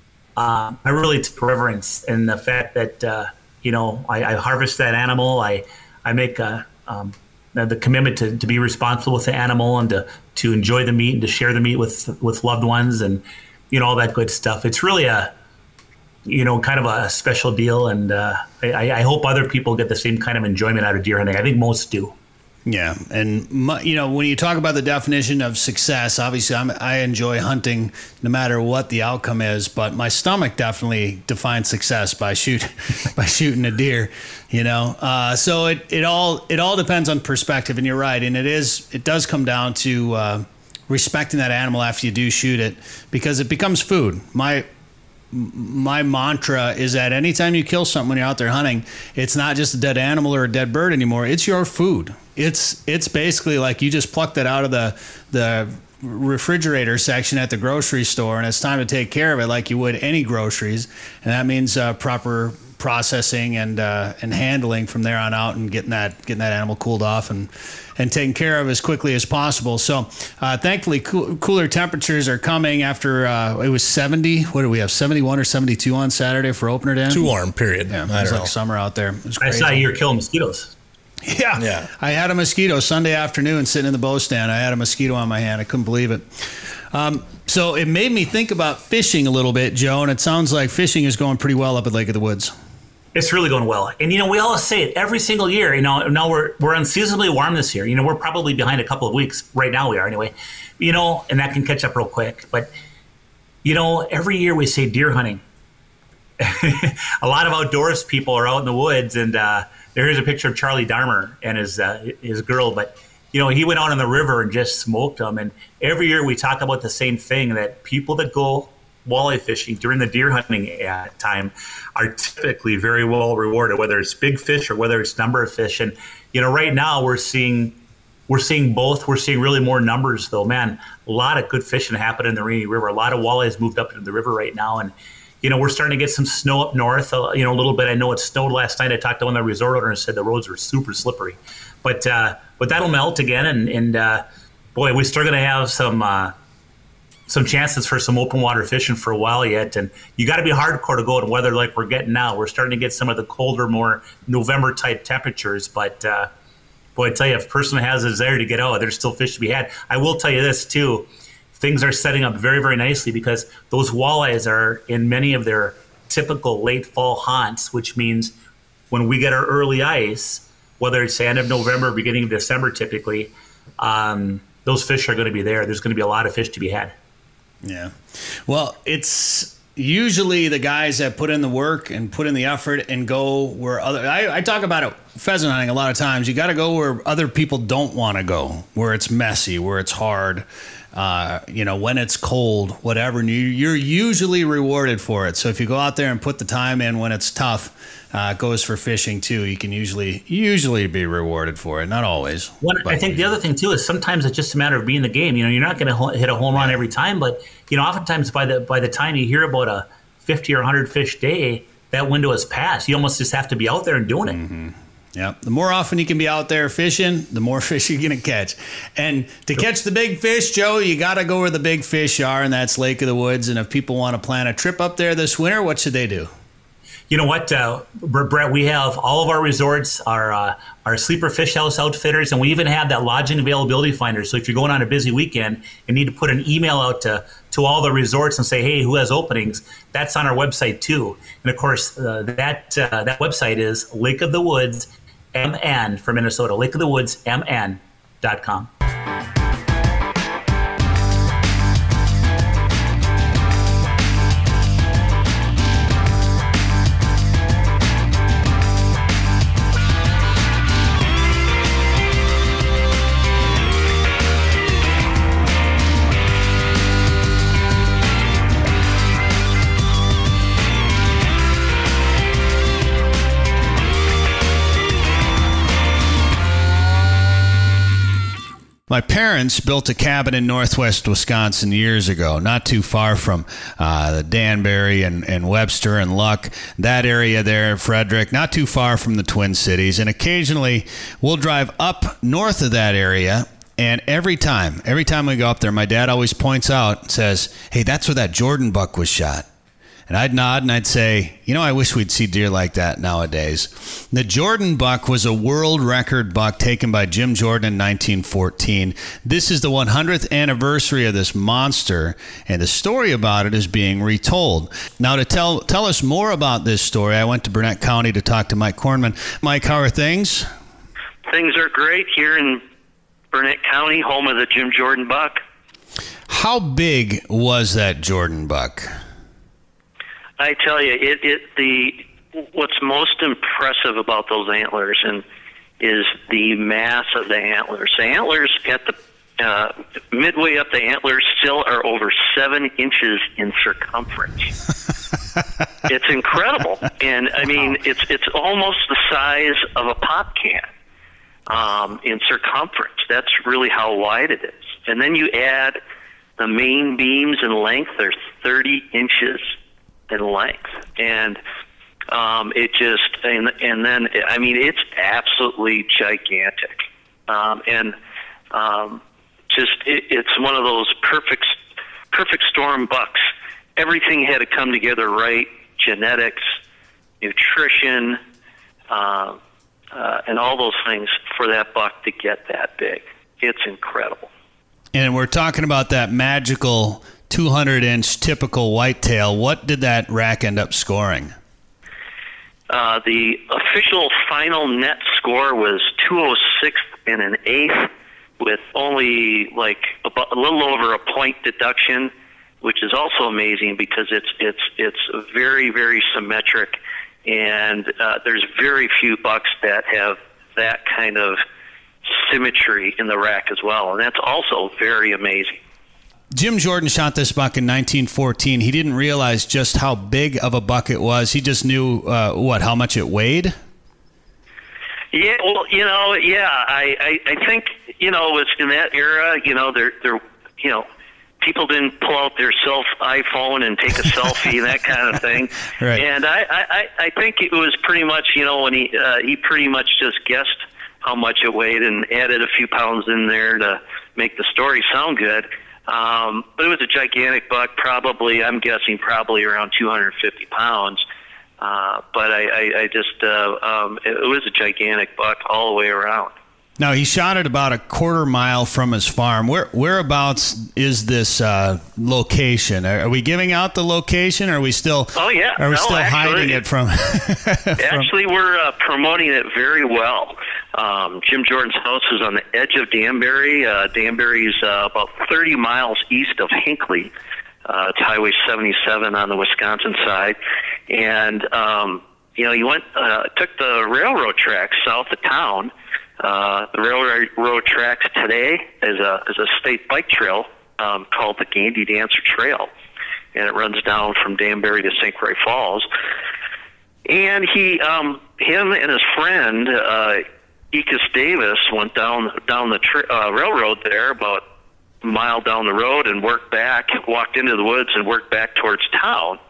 uh, I really took reverence in the fact that uh, you know I, I harvest that animal, I I make a um, the commitment to, to be responsible with the animal and to, to enjoy the meat and to share the meat with with loved ones and, you know, all that good stuff. It's really a, you know, kind of a special deal. And uh, I, I hope other people get the same kind of enjoyment out of deer hunting. I think most do. Yeah, and my, you know, when you talk about the definition of success, obviously I'm, I enjoy hunting no matter what the outcome is, but my stomach definitely defines success by shoot by shooting a deer, you know. Uh, so it, it all it all depends on perspective, and you're right, and it is it does come down to uh, respecting that animal after you do shoot it, because it becomes food. My My mantra is that anytime you kill something when you're out there hunting, it's not just a dead animal or a dead bird anymore. It's your food. It's it's basically like you just plucked it out of the the refrigerator section at the grocery store, and it's time to take care of it like you would any groceries. And that means uh, proper processing and uh, and handling from there on out, and getting that getting that animal cooled off and and taken care of as quickly as possible. So uh, thankfully, cool, cooler temperatures are coming after uh, it was seventy. What do we have? seventy-one or seventy-two on Saturday for opener day? Too warm, period. Yeah, it I was don't like know. summer out there. It was I crazy. saw you were killing mosquitoes. Yeah. Yeah. I had a mosquito Sunday afternoon sitting in the bow stand. I had a mosquito on my hand. I couldn't believe it. Um, so it made me think about fishing a little bit, Joe, and it sounds like fishing is going pretty well up at Lake of the Woods. It's really going well. And, you know, we always say it every single year. You know, now we're we're unseasonably warm this year. You know, we're probably behind a couple of weeks. Right now we are anyway. You know, and that can catch up real quick. But, you know, every year we say deer hunting. A lot of outdoors people are out in the woods. And uh, here's a picture of Charlie Darmer and his, uh, his girl. But, you know, he went out on the river and just smoked them. And every year we talk about the same thing, that people that go walleye fishing during the deer hunting uh, time are typically very well rewarded, whether it's big fish or whether it's number of fish. And, you know, right now we're seeing we're seeing both. We're seeing really more numbers, though. Man, a lot of good fishing happening in the Rainy River. A lot of walleyes moved up into the river right now. And, you know, we're starting to get some snow up north, uh, you know, a little bit. I know it snowed last night. I talked to one of the resort owners and said the roads were super slippery. But uh, but that'll melt again. And, and uh, boy, we're still going to have some uh, – some chances for some open water fishing for a while yet. And you got to be hardcore to go in weather like we're getting now. We're starting to get some of the colder, more November type temperatures. But uh, boy, I tell you, if a person has a desire to get out, there's still fish to be had. I will tell you this too. Things are setting up very, very nicely, because those walleyes are in many of their typical late fall haunts, which means when we get our early ice, whether it's the end of November, beginning of December, typically, um, those fish are going to be there. There's going to be a lot of fish to be had. Yeah. Well, it's usually the guys that put in the work and put in the effort and go where other, I, I talk about it pheasant hunting a lot of times. You got to go where other people don't want to go, where it's messy, where it's hard, uh, you know, when it's cold, whatever. And you, you're usually rewarded for it. So if you go out there and put the time in when it's tough, uh, it goes for fishing too. You can usually usually be rewarded for it. Not always. One, I think the other thing too is sometimes it's just a matter of being the game. You know, you're not going to hit a home run every time, but you know, oftentimes by the by the time you hear about a fifty or one hundred fish day, that window has passed. You almost just have to be out there and doing it. Mm-hmm. Yeah. The more often you can be out there fishing, the more fish you're going to catch. And to catch the big fish, Joe, you got to go where the big fish are, and that's Lake of the Woods. And if people want to plan a trip up there this winter, what should they do? You know what, uh, Brett, we have all of our resorts, our uh, our Sleeper Fish House outfitters, and we even have that lodging availability finder. So if you're going on a busy weekend and need to put an email out to, to all the resorts and say, hey, who has openings, that's on our website too. And of course, uh, that uh, that website is Lake of the Woods M N for Minnesota, Lake of the Woods M N dot com. My parents built a cabin in northwest Wisconsin years ago, not too far from uh, the Danbury and, and Webster and Luck, that area there, Frederick, not too far from the Twin Cities. And occasionally we'll drive up north of that area. And every time, every time we go up there, my dad always points out and says, hey, that's where that Jordan buck was shot. And I'd nod and I'd say, you know, I wish we'd see deer like that nowadays. The Jordan buck was a world record buck taken by Jim Jordan in nineteen fourteen. This is the one hundredth anniversary of this monster, and the story about it is being retold. Now, to tell tell us more about this story, I went to Burnett County to talk to Mike Kornman. Mike, how are things? things are great here in Burnett County, home of the Jim Jordan buck. How big was that Jordan buck? I tell you, it, it the what's most impressive about those antlers and is the mass of the antlers. The antlers at the uh, midway up the antlers still are over seven inches in circumference. It's incredible, and I mean it's it's almost the size of a pop can um, in circumference. That's really how wide it is. And then you add the main beams in length; they're thirty inches in length, and um, it just and and then I mean it's absolutely gigantic, um, and um, just it, it's one of those perfect perfect storm bucks. Everything had to come together right: genetics, nutrition, uh, uh, and all those things for that buck to get that big. It's incredible. And we're talking about that magical two hundred inch typical whitetail. What did that rack end up scoring? Uh, the official final net score was two oh six and an eighth, with only like a, a little over a point deduction, which is also amazing because it's it's it's very very symmetric, and uh, there's very few bucks that have that kind of symmetry in the rack as well, and that's also very amazing. Jim Jordan shot this buck in nineteen fourteen. He didn't realize just how big of a buck it was. He just knew uh, what how much it weighed. Yeah, well, you know, yeah, I, I, I think you know it's in that era. You know, they're they're you know. People didn't pull out their self iPhone and take a selfie, that kind of thing. Right. And I, I, I think it was pretty much, you know, when he uh, he pretty much just guessed how much it weighed and added a few pounds in there to make the story sound good. Um, but it was a gigantic buck, probably, I'm guessing, probably around two hundred fifty pounds. Uh, but I, I, I just, uh, um, it was a gigantic buck all the way around. Now, he shot it about a quarter mile from his farm. Where Whereabouts is this uh, location? Are, are we giving out the location, or are we still? Oh yeah, Are we no, still actually, hiding it from? from actually, we're uh, promoting it very well. Um, Jim Jordan's house is on the edge of Danbury. Uh, Danbury is uh, about thirty miles east of Hinckley. Uh, it's Highway seventy-seven on the Wisconsin side, and um, you know, you went uh, took the railroad tracks south of town. Uh, the railroad tracks today is a is a state bike trail um, called the Gandy Dancer Trail, and it runs down from Danbury to Saint Croix Falls. And he, um, him and his friend uh, Ekis Davis went down down the tra- uh, railroad there about a mile down the road and worked back, walked into the woods and worked back towards town.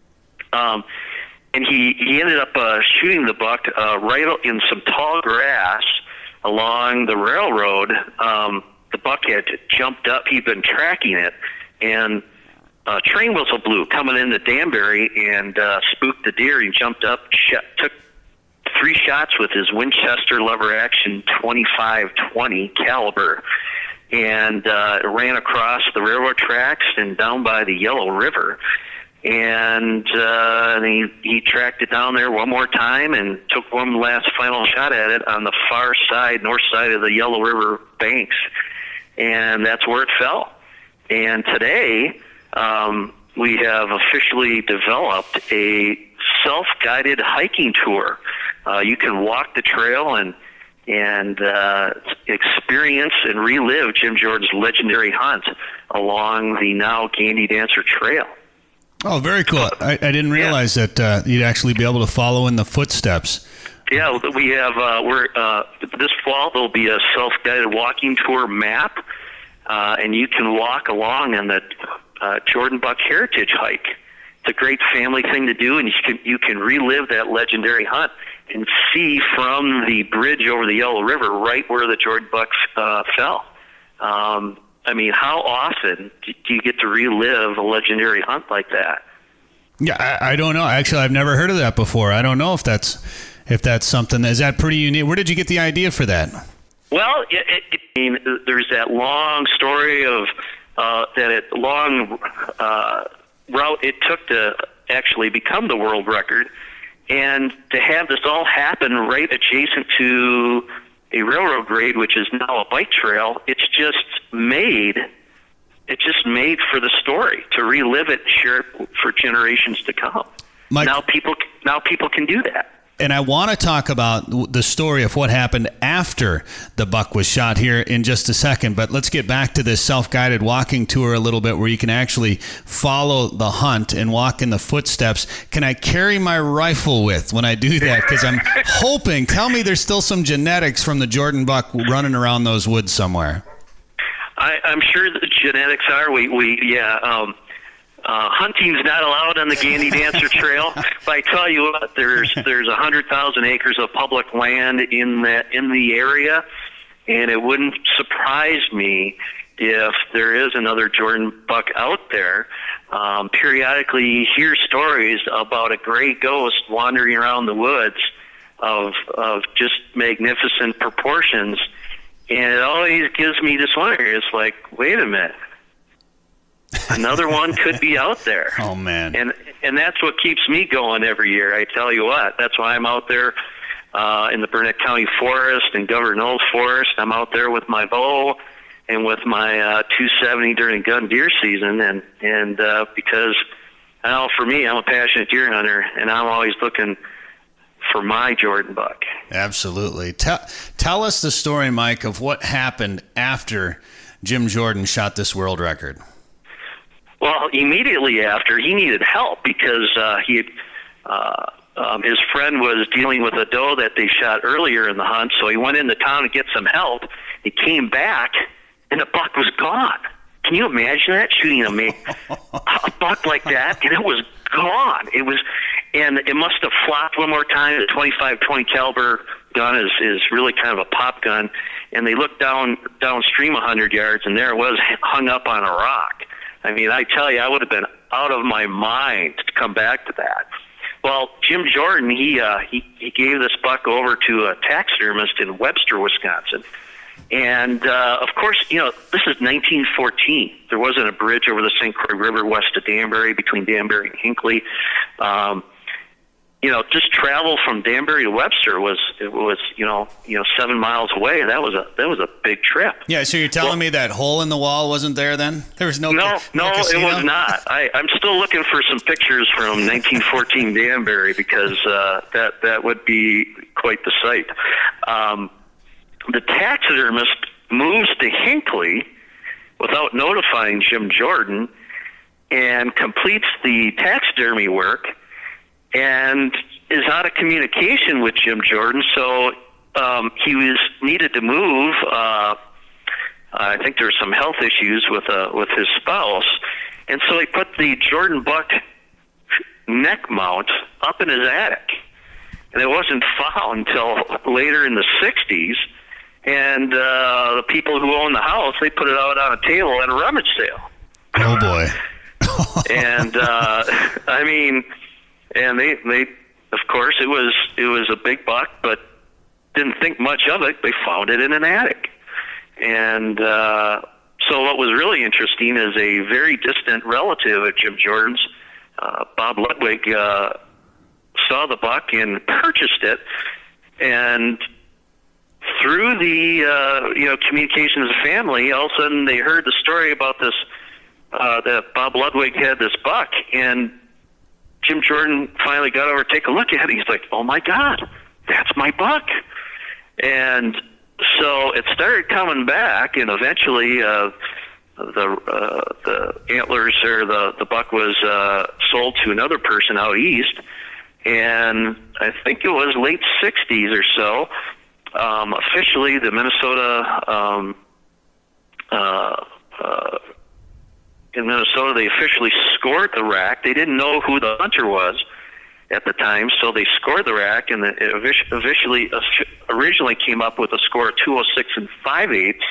Um, and he he ended up uh, shooting the buck uh, right in some tall grass along the railroad. Um, the buck had jumped up. He'd been tracking it, and a train whistle blew coming into Danbury and uh, spooked the deer. He jumped up, sh- took three shots with his Winchester lever action twenty-five twenty caliber, and uh, ran across the railroad tracks and down by the Yellow River. And uh, he, he tracked it down there one more time and took one last final shot at it on the far side, north side of the Yellow River banks. And that's where it fell. And today, um, we have officially developed a self-guided hiking tour. Uh, you can walk the trail and and uh, experience and relive Jim Jordan's legendary hunt along the now Gandy Dancer Trail. Oh, very cool. I, I didn't realize yeah. that uh, you'd actually be able to follow in the footsteps. Yeah, we have, uh, we're, uh, this fall there'll be a self-guided walking tour map, uh, and you can walk along on the uh, Jordan Buck Heritage Hike. It's a great family thing to do, and you can, you can relive that legendary hunt and see from the bridge over the Yellow River right where the Jordan Bucks uh, fell. Um, I mean, how often do you get to relive a legendary hunt like that? Yeah, I, I don't know. Actually, I've never heard of that before. I don't know if that's if that's something. Is that pretty unique? Where did you get the idea for that? Well, it, it, I mean, there's that long story of uh, that it, long uh, route it took to actually become the world record, and to have this all happen right adjacent to a railroad grade, which is now a bike trail. It's just made, it's just made for the story, to relive it, share it for generations to come. Mike, now people, now people can do that. And I want to talk about the story of what happened after the buck was shot here in just a second. But let's get back to this self-guided walking tour a little bit, where you can actually follow the hunt and walk in the footsteps. Can I carry my rifle with when I do that? Because I'm hoping, tell me there's still some genetics from the Jordan buck running around those woods somewhere. I, I'm sure the genetics are. We, we yeah, um, Uh, hunting's not allowed on the Gandy Dancer Trail, but I tell you what, there's there's a hundred thousand acres of public land in that in the area, and it wouldn't surprise me if there is another Jordan buck out there. Um, periodically, you hear stories about a gray ghost wandering around the woods of of just magnificent proportions, and it always gives me this wonder. It's like, wait a minute. Another one could be out there. Oh, man. And and that's what keeps me going every year, I tell you what. That's why I'm out there uh, in the Burnett County Forest and Governor Knowles Forest. I'm out there with my bow and with my uh, two seventy during gun deer season. And, and uh, because, I know for me, I'm a passionate deer hunter, and I'm always looking for my Jordan buck. Absolutely. Tell, tell us the story, Mike, of what happened after Jim Jordan shot this world record. Well, immediately after, he needed help because uh, he had, uh, um, his friend was dealing with a doe that they shot earlier in the hunt, so he went into town to get some help. He came back, and the buck was gone. Can you imagine that, shooting a, ma- a buck like that, and it was gone. It was, and it must have flopped one more time. The twenty-five twenty caliber gun is is really kind of a pop gun, and they looked down downstream a hundred yards, and there it was, hung up on a rock. I mean, I tell you, I would have been out of my mind to come back to that. Well, Jim Jordan, he uh, he, he gave this buck over to a taxidermist in Webster, Wisconsin. And, uh, of course, you know, this is nineteen fourteen. There wasn't a bridge over the Saint Croix River west of Danbury, between Danbury and Hinckley. Um, you know, just travel from Danbury to Webster was, it was, you know, you know, seven miles away. That was a, that was a big trip. Yeah. So you're telling well, me that hole in the wall wasn't there then? There was no, no, ca- no, no casino? It was not. I, I'm still looking for some pictures from nineteen fourteen Danbury, because, uh, that, that would be quite the sight. Um, the taxidermist moves to Hinckley without notifying Jim Jordan and completes the taxidermy work, and is out of communication with Jim Jordan, so um, he was needed to move. Uh, I think there were some health issues with uh, with his spouse, and so he put the Jordan buck neck mount up in his attic, and it wasn't found until later in the sixties. And uh, the people who own the house, they put it out on a table at a rummage sale. Oh boy! and uh, I mean. And they, they, of course, it was it was a big buck, but didn't think much of it. They found it in an attic, and uh, so what was really interesting is a very distant relative of Jim Jordan's, uh, Bob Ludwig, uh, saw the buck and purchased it, and through the uh, you know communications of the family, all of a sudden they heard the story about this uh, that Bob Ludwig had this buck, and Jim Jordan finally got over to take a look at it. He's like, oh, my God, that's my buck. And so it started coming back, and eventually uh, the uh, the antlers or the, the buck was uh, sold to another person out east. And I think it was late sixties or so. Um, officially, the Minnesota um, uh, uh in Minnesota, they officially scored the rack. They didn't know who the hunter was at the time, so they scored the rack, and it officially originally came up with a score of two oh six and five eighths,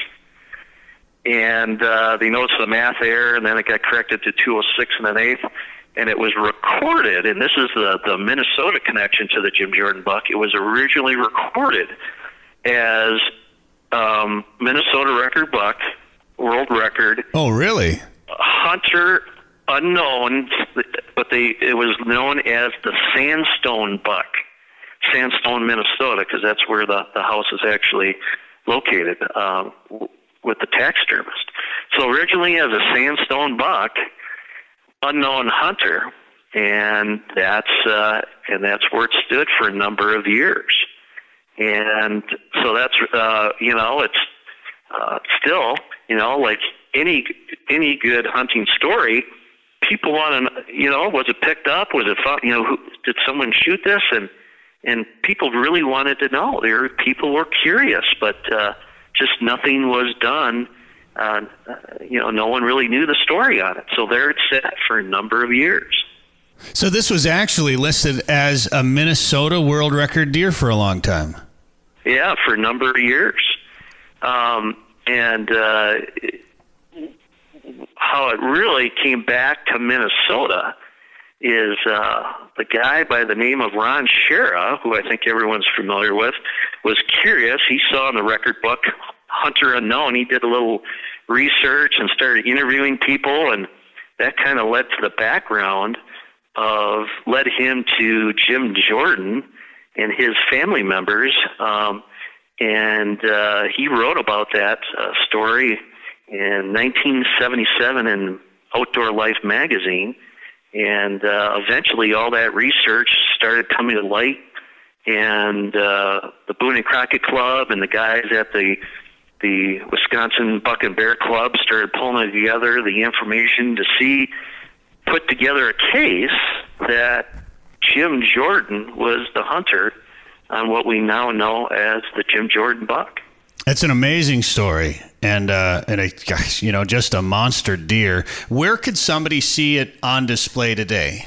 and uh, they noticed the math error, and then it got corrected to two oh six and an eighth, and it was recorded, and this is the, the Minnesota connection to the Jim Jordan buck. It was originally recorded as um, Minnesota record buck, world record. Oh, really? Hunter unknown, but they it was known as the Sandstone buck. Sandstone, Minnesota, because that's where the, the house is actually located um, with the taxidermist. So originally as a sandstone buck, unknown hunter, and that's uh, and that's where it stood for a number of years. And so that's uh, you know it's uh, still you know like any any good hunting story. People want to, you know, was it picked up? Was it, you know, who, did someone shoot this? And and people really wanted to know. There, people were curious, but uh, just nothing was done. Uh, you know, no one really knew the story on it. So there it sat for a number of years. So this was actually listed as a Minnesota world record deer for a long time. Yeah, for a number of years. Um, and uh, how it really came back to Minnesota is uh, the guy by the name of Ron Schara, who I think everyone's familiar with, was curious. He saw in the record book Hunter Unknown. He did a little research and started interviewing people, and that kind of led to the background of, led him to Jim Jordan and his family members, um, and uh, he wrote about that uh, story in nineteen seventy-seven in Outdoor Life magazine. And uh, eventually all that research started coming to light, and uh, the Boone and Crockett Club and the guys at the the Wisconsin Buck and Bear Club started pulling together the information to see, put together a case that Jim Jordan was the hunter on what we now know as the Jim Jordan buck. It's an amazing story, and uh, and a, gosh, you know, just a monster deer. Where could somebody see it on display today?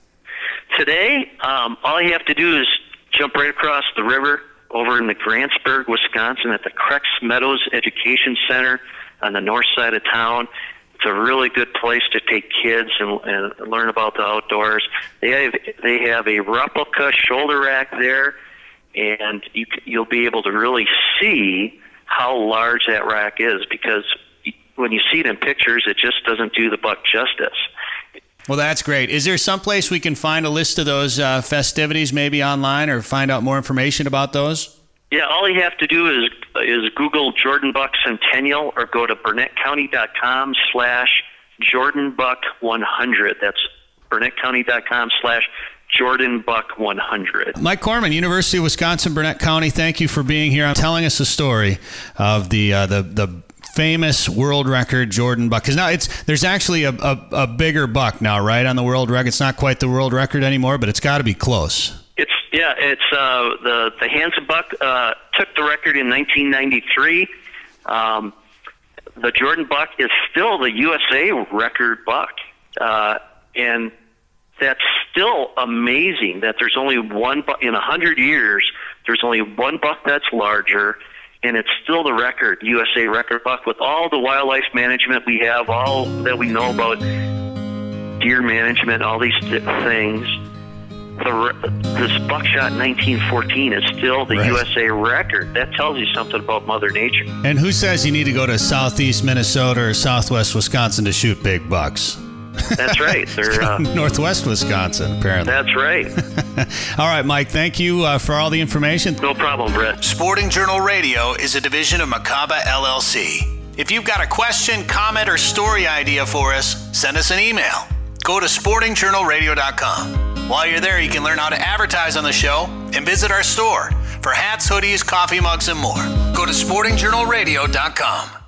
Today, um, all you have to do is jump right across the river over in the Grantsburg, Wisconsin, at the Crex Meadows Education Center on the north side of town. It's a really good place to take kids and, and learn about the outdoors. They have they have a replica shoulder rack there, and you, you'll be able to really see how large that rack is, because when you see it in pictures, it just doesn't do the buck justice. Well, that's great. Is there some place we can find a list of those uh, festivities, maybe online, or find out more information about those? Yeah, all you have to do is is Google Jordan Buck Centennial, or go to burnettcounty.com slash Jordan Buck 100. That's burnettcounty.com slash Jordan Buck one hundred. Mike Corman, University of Wisconsin, Burnett County, thank you for being here. I'm telling us the story of the uh, the the famous world record Jordan buck. Because now it's there's actually a, a, a bigger buck now, right, on the world record. It's not quite the world record anymore, but it's got to be close. It's yeah, it's uh, the the Hansen buck uh, took the record in nineteen ninety-three. Um, the Jordan buck is still the U S A record buck, uh, and that's still amazing that there's only one buck in a hundred years. There's only one buck that's larger, and it's still the record, U S A record buck, with all the wildlife management we have, all that we know about deer management, all these things. The, this buckshot in nineteen fourteen is still the right. U S A record. That tells you something about Mother Nature. And who says you need to go to southeast Minnesota or southwest Wisconsin to shoot big bucks? That's right. They're uh, northwest Wisconsin, apparently. That's right. All right, Mike, thank you uh, for all the information. No problem, Brett. Sporting Journal Radio is a division of Macaba L L C. If you've got a question, comment, or story idea for us, send us an email. Go to sporting journal radio dot com. While you're there, you can learn how to advertise on the show and visit our store for hats, hoodies, coffee mugs, and more. Go to sporting journal radio dot com.